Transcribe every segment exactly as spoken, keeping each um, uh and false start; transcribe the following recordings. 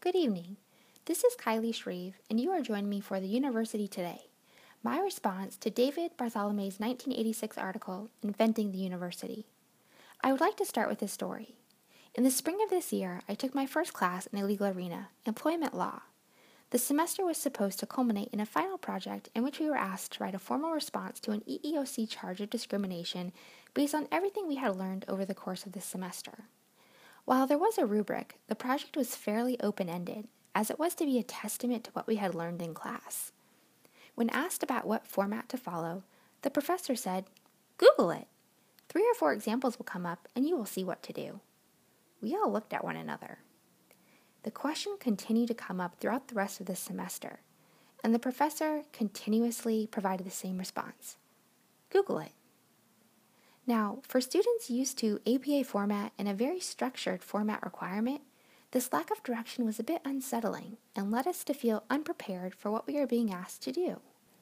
Good evening. This is Kylie Shreve, and you are joining me for the University Today, my response to David Bartholomew's nineteen eighty-six article, Inventing the University. I would like to start with a story. In the spring of this year, I took my first class in a legal arena, employment law. The semester was supposed to culminate in a final project in which we were asked to write a formal response to an E E O C charge of discrimination based on everything we had learned over the course of this semester. While there was a rubric, the project was fairly open-ended, as it was to be a testament to what we had learned in class. When asked about what format to follow, the professor said, "Google it. Three or four examples will come up, and you will see what to do." We all looked at one another. The question continued to come up throughout the rest of the semester, and the professor continuously provided the same response. Google it. Now, for students used to A P A format and a very structured format requirement, this lack of direction was a bit unsettling and led us to feel unprepared for what we are being asked to do.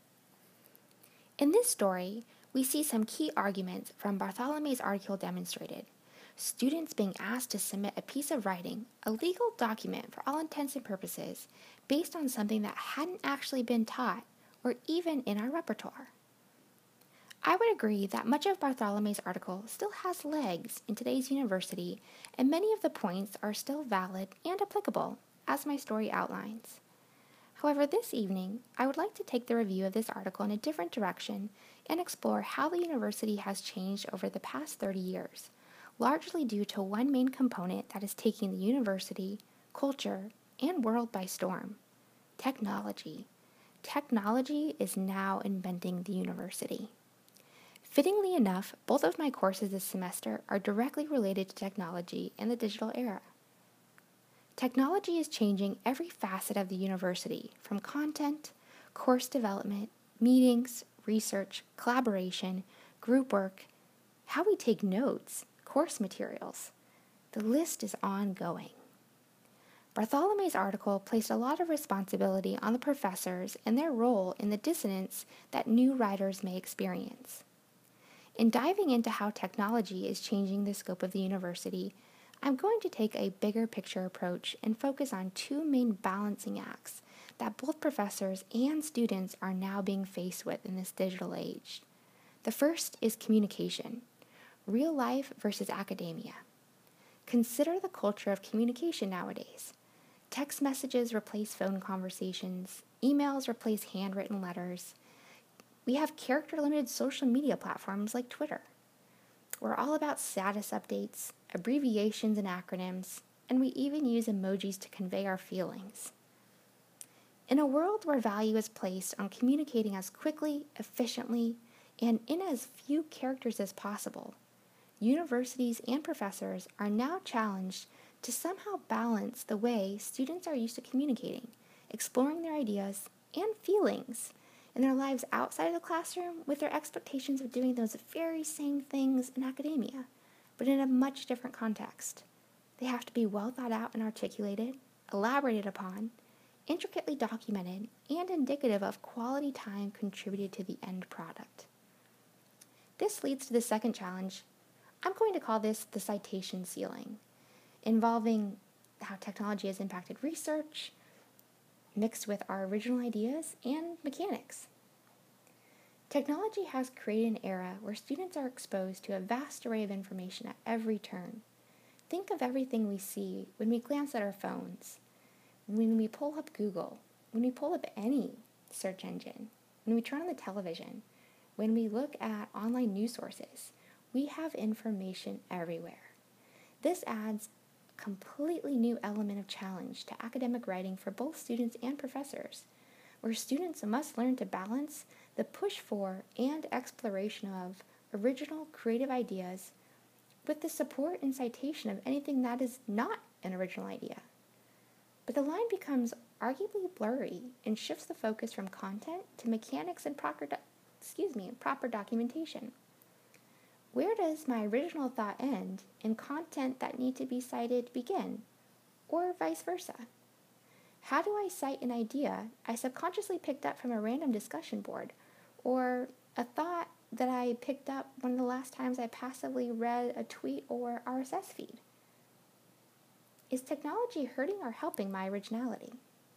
In this story, we see some key arguments from Bartholomew's article demonstrated. Students being asked to submit a piece of writing, a legal document for all intents and purposes, based on something that hadn't actually been taught or even in our repertoire. I would agree that much of Bartholomew's article still has legs in today's university, and many of the points are still valid and applicable, as my story outlines. However, this evening, I would like to take the review of this article in a different direction and explore how the university has changed over the past thirty years, largely due to one main component that is taking the university, culture, and world by storm: technology. Technology is now inventing the university. Fittingly enough, both of my courses this semester are directly related to technology in the digital era. Technology is changing every facet of the university, from content, course development, meetings, research, collaboration, group work, how we take notes, course materials. The list is ongoing. Bartholomew's article placed a lot of responsibility on the professors and their role in the dissonance that new writers may experience. In diving into how technology is changing the scope of the university, I'm going to take a bigger picture approach and focus on two main balancing acts that both professors and students are now being faced with in this digital age. The first is communication, real life versus academia. Consider the culture of communication nowadays. Text messages replace phone conversations, emails replace handwritten letters. We have character-limited social media platforms like Twitter. We're all about status updates, abbreviations and acronyms, and we even use emojis to convey our feelings. In a world where value is placed on communicating as quickly, efficiently, and in as few characters as possible, universities and professors are now challenged to somehow balance the way students are used to communicating, exploring their ideas and feelings in their lives outside of the classroom with their expectations of doing those very same things in academia, but in a much different context. They have to be well thought out and articulated, elaborated upon, intricately documented, and indicative of quality time contributed to the end product. This leads to the second challenge. I'm going to call this the citation ceiling, involving how technology has impacted research, mixed with our original ideas and mechanics. Technology has created an era where students are exposed to a vast array of information at every turn. Think of everything we see when we glance at our phones, when we pull up Google, when we pull up any search engine, when we turn on the television, when we look at online news sources. We have information everywhere. This adds completely new element of challenge to academic writing for both students and professors, where students must learn to balance the push for and exploration of original creative ideas with the support and citation of anything that is not an original idea. But the line becomes arguably blurry and shifts the focus from content to mechanics and proper, do- excuse me, proper documentation. Where does my original thought end and content that need to be cited begin, or vice versa? How do I cite an idea I subconsciously picked up from a random discussion board, or a thought that I picked up one of the last times I passively read a tweet or R S S feed? Is technology hurting or helping my originality?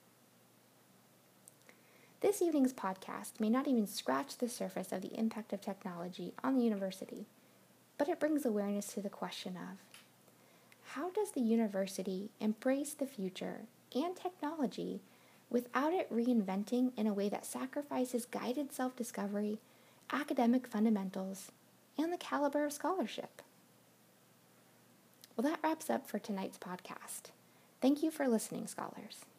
This evening's podcast may not even scratch the surface of the impact of technology on the university, but it brings awareness to the question of how does the university embrace the future and technology without it reinventing in a way that sacrifices guided self-discovery, academic fundamentals, and the caliber of scholarship? Well, that wraps up for tonight's podcast. Thank you for listening, scholars.